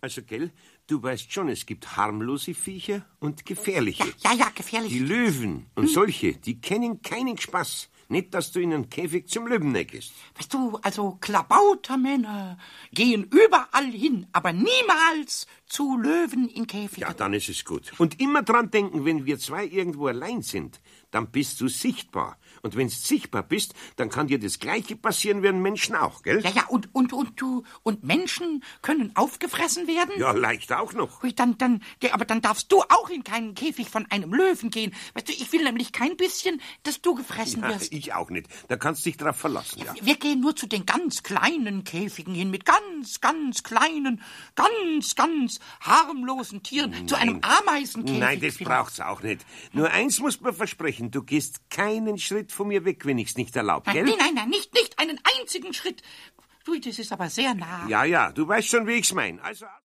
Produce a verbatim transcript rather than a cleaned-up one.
Also, gell, du weißt schon, es gibt harmlose Viecher und gefährliche. Ja, ja, ja, gefährlich. Die Löwen und hm. solche, die kennen keinen Spaß. Nicht, dass du in einen Käfig zum Löwen neckest. Weißt du, also Klabautermänner gehen überall hin, aber niemals zu Löwen in Käfigen. Ja, dann ist es gut. Und immer dran denken, wenn wir zwei irgendwo allein sind, dann bist du sichtbar. Und wenn du sichtbar bist, dann kann dir das Gleiche passieren wie einem Menschen auch, gell? Ja, ja, und, und, und du, und Menschen können aufgefressen werden? Ja, leicht auch noch. Ui, dann, dann, ja, aber dann darfst du auch in keinen Käfig von einem Löwen gehen. Weißt du, ich will nämlich kein bisschen, dass du gefressen ja, wirst. Ich auch nicht. Da kannst du dich drauf verlassen, ja. Wir gehen nur zu den ganz kleinen Käfigen hin, mit ganz, ganz kleinen, ganz, ganz harmlosen Tieren. Nein. Zu einem Ameisenkäfig. Nein, das vielleicht. Braucht's auch nicht. Nur eins muss man versprechen, du gehst keinen Schritt von mir weg, wenn ich's nicht erlaube, gell? Nein, nein, nein, nicht, nicht einen einzigen Schritt. Du, das ist aber sehr nah. Ja, ja, du weißt schon, wie ich's mein. Also